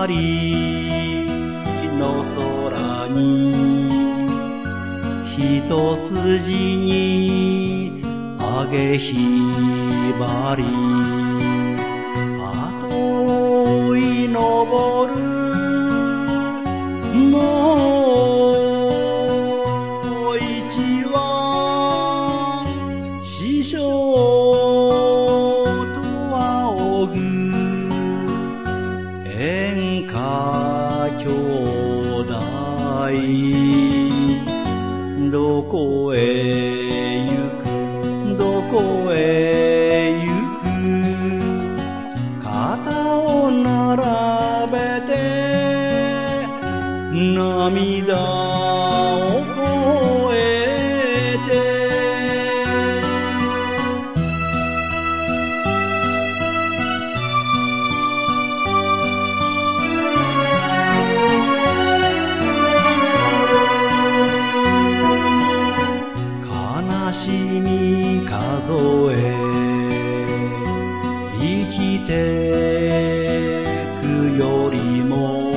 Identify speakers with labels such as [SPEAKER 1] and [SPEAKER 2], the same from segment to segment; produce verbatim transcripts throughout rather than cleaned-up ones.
[SPEAKER 1] りの空に一筋にあげひばり後い昇るもう一羽師匠と仰ぐ演歌兄弟どこへ行くどこへ行く肩を並べて涙を越えて悲しみ数え生きてくよりも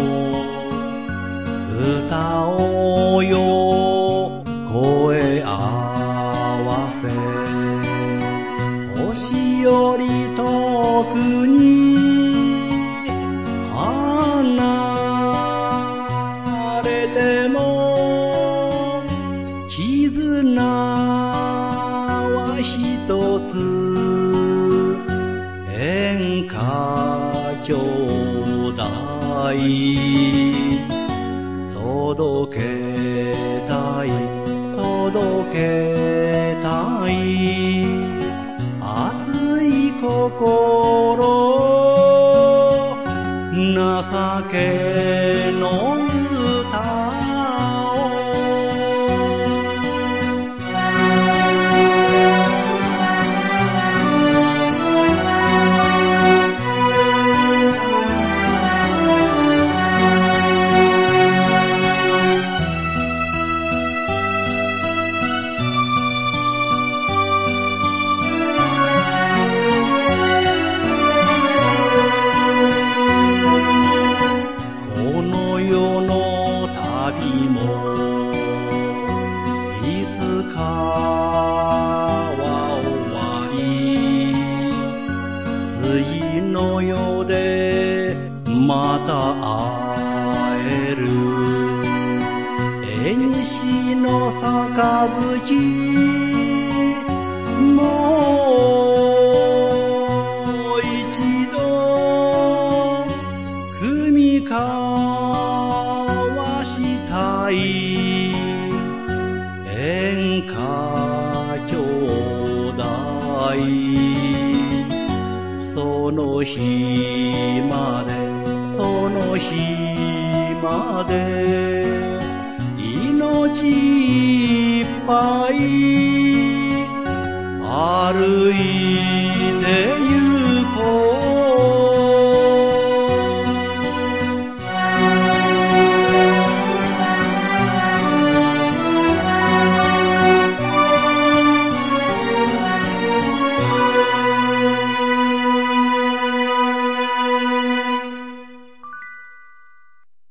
[SPEAKER 1] 歌おうよ声合わせ星より遠くに離れても絆はひとつ演歌兄弟届けたい届けたい熱い心情けの歌を次の世でまた会える縁の杯もう一度酌み交わしたい演歌兄弟その日までその日まで命いっぱい歩いてゆ